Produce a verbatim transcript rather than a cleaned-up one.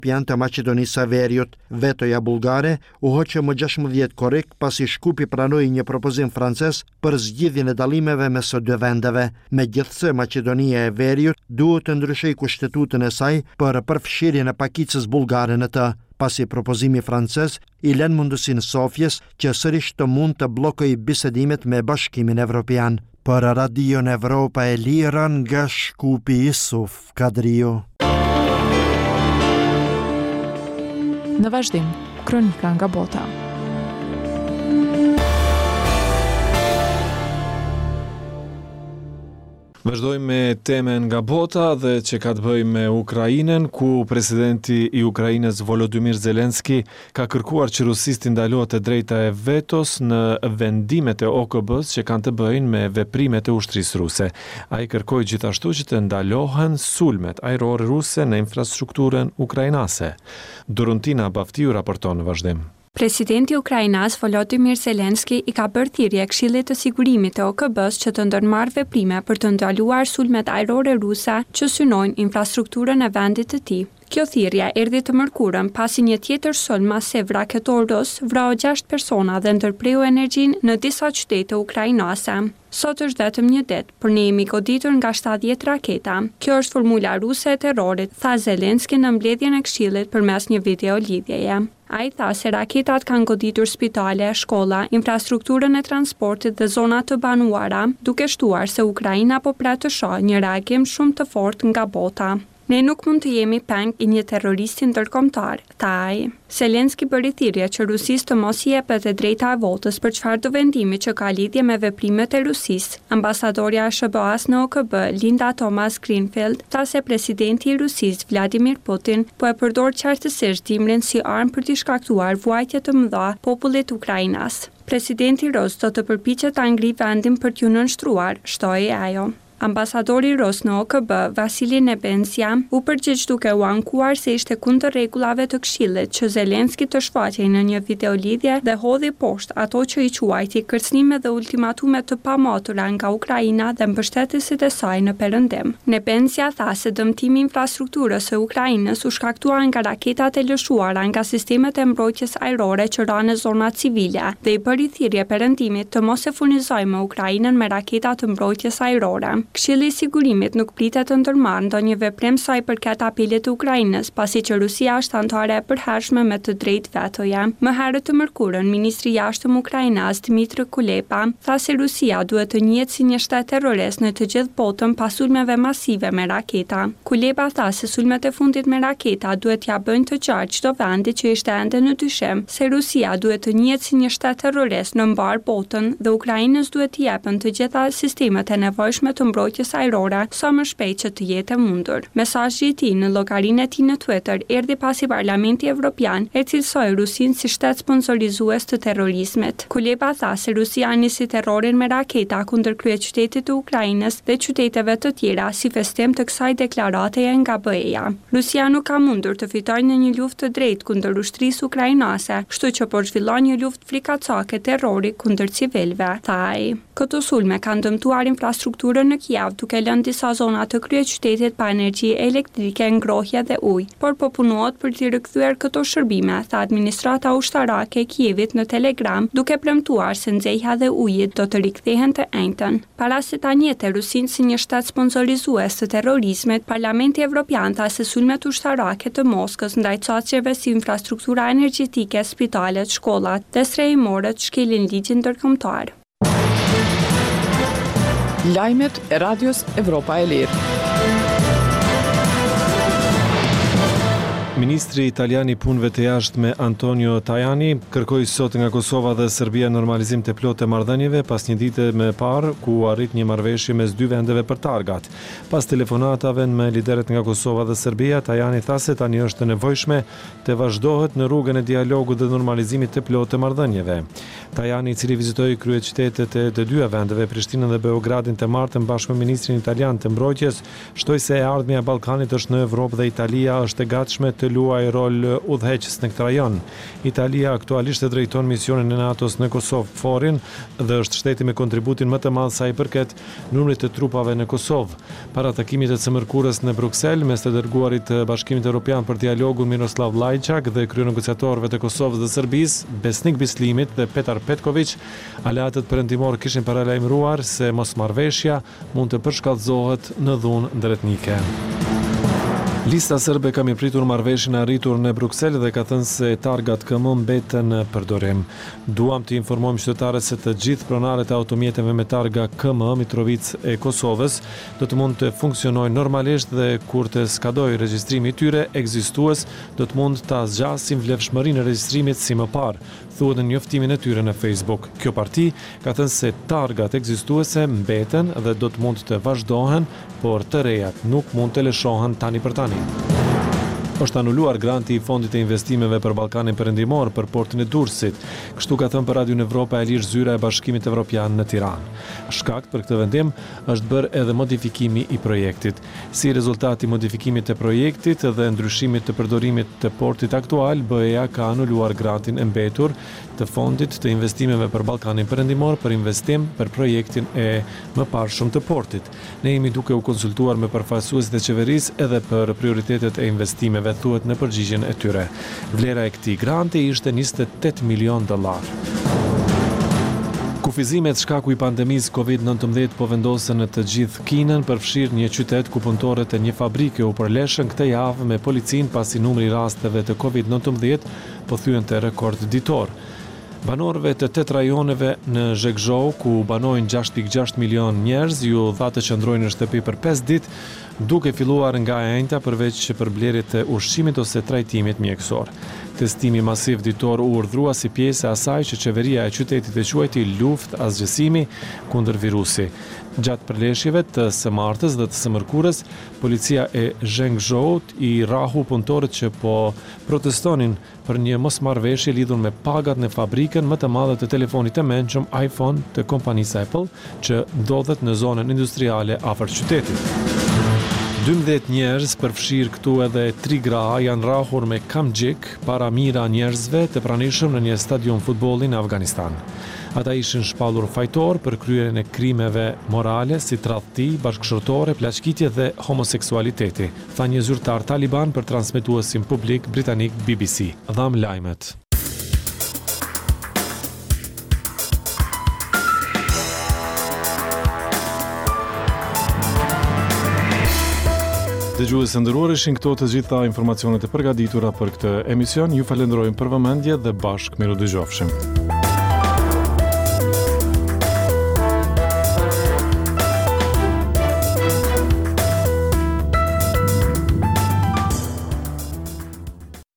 Janë të Maqedonisë së Veriut. Vetoja bullgare u hoqë më gjashtë korrik pasi Shkupi pranoi një propozim francez për zgjidhjen e dallimeve mes së dy vendeve. Megjithse Maqedonia e Veriut duhet të ndryshojë kushtetutën e saj për përfshirjen e pakicës bullgare në të, pasi propozimi francez i lën mundësinë Sofjes që sërish të mund të bllokojë bisedimet me Bashkimin Evropian. Për Radion Evropa e Lira nga Shkupi Isuf Kadriu. Në vazhdim, kronika nga bota. Vazhdojmë me temen nga bota dhe që ka të bëjë me Ukrainën, ku presidenti i Ukrainës Volodymyr Zelenski ka kërkuar që Rusisë të ndalohet e drejta e vetos në vendimet e O K B-s që kanë të bëjnë me veprimet e ushtrisë ruse. Ai kërkoi gjithashtu që të ndalohen sulmet ajrore ruse në infrastrukturën ukrainase. Doruntina Baftiu raporton në vazhdim. Presidenti Ukrainas Volodymyr Zelenski i ka bërë thirrje Këshillit të Sigurimit të O K B-s që të ndërmarrë veprime për të ndaluar sulmet ajrore ruse që synojnë infrastrukturën e vendit të tij. Kjo thirrje erdhi të mërkurën pasi një tjetër sulm masiv raketor rus vrau gjashtë persona dhe ndërpreu energjinë në disa qytete ukrainase. Sot është vetëm një ditë, por ne jemi goditur nga shtatëdhjetë raketa. Kjo është formula ruse e terrorit, tha Zelenski në mbledhjen e Këshillit përmes një video lidhjeje. Ai tha se raketat kanë goditur spitale, shkolla, infrastrukturën e transportit dhe zona të banuara, duke shtuar se Ukraina po pret të shohë një reagim shumë të fortë nga bota. Ne nuk mund të jemi peng i një terroristi ndërkombëtar, tha ai. Zelenski bëri thirrje që Rusisë të mos i jepet e drejta e votës për çfarëdo vendimi që ka lidhje me veprimet e Rusisë. Ambasadorja e S B A-s në O K B, Linda Thomas Greenfield, tha se presidenti i Rusisë Vladimir Putin po e përdor qartësisht dimrin si armë për të shkaktuar vuajtje të mëdha popullit ukrainas. Presidenti rus do të përpiqet ta ngrijë vendin për t'ju nënshtruar, shtoi ajo. Ambasadori rus në O K B, Vasili Nebenzia, u përgjigj duke u ankuar se ishte kundër rregullave të Këshillit që Zelenski të shfaqej në një videolidhje dhe hodhi poshtë ato që i quajti kërcënime dhe ultimatume të pamatura nga Ukraina dhe mbështetësit e saj në Perëndim. Nebenzia tha se dëmtimi i infrastrukturës së Ukrainës u shkaktua nga raketat e lëshuara nga sistemet e mbrojtjes ajrore që ranë në zona civile dhe i bëri thirrje Perëndimit të mos e furnizojë me Ukrainën me raketa të mbrojtjes ajrore. Këshilli i Sigurimit nuk pritet të ndërmarrë ndonjë veprim sa i përket apelit të Ukrainës, pasi që Rusia është anëtare e përhershme me të drejtë vetoje. Më herët të mërkurën, ministri i jashtëm ukrainas Dmitry Kuleba tha se Rusia duhet të njihet si një shtet terrorist në të gjithë botën pas sulmeve masive me raketa. Kuleba tha se sulmet e fundit me raketa duhet t'ia bëjnë të qartë çdo vendi që ishte ende në dyshim se Rusia duhet të njihet si një shtet terrorist në mbar botën dhe Ukrainës duhet t'i jepen të gjitha sistemet e nevojshme të mbrojtjes ajrore sa më shpejt që të jetë e mundur. Mesazhi i tij në llogarinë e tij në Twitter erdhi pasi Parlamenti Evropian e cilësoi Rusinë si shtet sponsorizues të terrorizmit. Kuleba tha se Rusia nisi terrorin me raketa kundër kryeqytetit të Ukrainës dhe qyteteve të tjera si festim të kësaj deklarateje nga B E-ja. Rusia nuk ka mundur të fitojë në një luftë të drejtë kundër ushtrisë ukrainase, kështu që po zhvillon një luftë frikacake terrori kundër civilëve, tha ai. Këto sulme kanë dëmtuar infrastrukturën në Kiev, duke lënë disa zona të kryeqytetit pa energji elektrike, ngrohje dhe ujë, por po punohet për të rikthyer këto shërbime, tha administrata ushtarake e Kievit në Telegram, duke premtuar se nxehja dhe uji do të rikthehen të njëjtën. Para se ta njihte Rusinë si një shtet sponsorizues të terrorizmit, Parlamenti Evropian tha se sulmet ushtarake të Moskës ndaj çarçeve si infrastruktura energjetike, spitalet, shkollat dhe strehimorët shkelin ligjin ndërkombëtar. Lajmet e Radios Evropa e Lirë. Ministri italian i punëve të jashtme Antonio Tajani kërkoi sot nga Kosova dhe Serbia normalizim të plotë të marrëdhënieve pas një dite më parë ku u arrit një marrëveshje mes dy vendeve për targat. Pas telefonatave me liderët nga Kosova dhe Serbia, Tajani tha se tani është e nevojshme të vazhdohet në rrugën e dialogut dhe normalizimit të plotë të marrëdhënieve. Tajani, i cili vizitoi kryeqytetet e të dyja vendeve, Prishtinën dhe Beogradin të martën bashkë me ministrin italian të mbrojtjes, shtoi se e ardhmja e Ballkanit është në Evropë dhe Italia është e gatshme të luaj rol udhëheqës në këtë rajon. Italia aktualisht e drejton misionin e NATO-s në Kosovë Forin dhe është shteti me kontributin më të madh sa i përket numrit të trupave në Kosovë. Para takimit të së mërkurës në Bruksel mes të dërguarit të Bashkimit Evropian për dialogun Miroslav Lajçak dhe kryenegociatorëve të Kosovës dhe Serbisë, Besnik Bislimit dhe Petar Petković, aleatët perëndimor kishin paralajmëruar se mosmarrveshja mund të përshkallëzohet në dhunë ndërtnike. Lista serbe ka mirëpritur marrëveshjen e arritur në Bruksel dhe ka thënë se targat K M mbeten në përdorim. Duam të informojmë qytetarët se të gjithë pronarët e automjeteve me targa K M Mitrovic e Kosovës do të mund të funksionojnë normalisht dhe kur të skadojë regjistrimi i tyre ekzistues, do të mund ta zgjasin vlefshmërinë e regjistrimit si më parë, thuhet në njoftimin e tyre në Facebook. Kjo parti ka thënë se targat ekzistuese mbeten dhe do të mund të vazhdohen, por të rejat nuk mund të lëshohen tani për tani. Është anuluar granti i Fondit e Investimeve për Ballkanin Perëndimor për portin e Durrësit, kështu ka thënë për Radion Evropa e Lirë zyra e Bashkimit Evropian në Tiranë. Shkakt për këtë vendim është bërë edhe modifikimi i projektit. Si rezultat i modifikimit të projektit dhe ndryshimit të përdorimit të portit aktual, B E A ka anuluar grantin e mbetur të Fondit të Investimeve për Ballkanin Perëndimor për investim për projektin e mëparshëm të portit. Ne jemi duke u konsultuar me përfaqësuesit e qeverisë edhe për prioritetet e investimeve, thuhet në përgjigjen e tyre. Vlera e këtij granti ishte njëzet e tetë milion dollar. Kufizimet shkaku i pandemisë Covid nëntëmbëdhjetë po vendosen në të gjithë Kinën, përfshirë një qytet ku punëtorët e një fabrike u përleshën këtë javë me policinë pasi numri i rasteve të Covid nëntëmbëdhjetë po thyen te rekord ditor. Banorëve të tetë rajoneve në Zhengzhou, ku banojnë gjashtë pikë gjashtë milion njerëz, ju dha të qëndrojnë në shtëpi për pesë ditë, duke filluar nga e njëjta përveç për blerjet e ushqimit ose trajtimit mjekësor. Testimi masiv ditor u urdhrua si pjesë e asaj që qeveria e qytetit e quajti luftë asgjësimi kundër virusi. Gjatë përleshjeve të së martës dhe të së mërkurës, policia e Zhengzhout i rahu punëtorët që po protestonin për një mosmarrveshje lidhur me pagat në fabrikën më të madhe të telefonit të mençëm iPhone të kompanisë Apple, që ndodhet në zonën industriale afër qytetit. dymbëdhjetë njerëz, përfshirë këtu edhe tri gra, janë rrahur me kamxhik para mira njerëzve të pranishëm në një stadium futbolli në Afganistan. Ata ishin shpallur fajtor për kryerjen e krimeve morale si tradhti, bashkëshortore, plaçkitje dhe homoseksualiteti, tha një zyrtar taliban për transmetuesin publik britanik B B C. Dham lajmet. Dëgjues e nderuar, ishin këto të gjitha informacionet e përgatitura për këtë emision. Ju falenderojmë për vëmendje dhe bashkë miru dëgjofshim.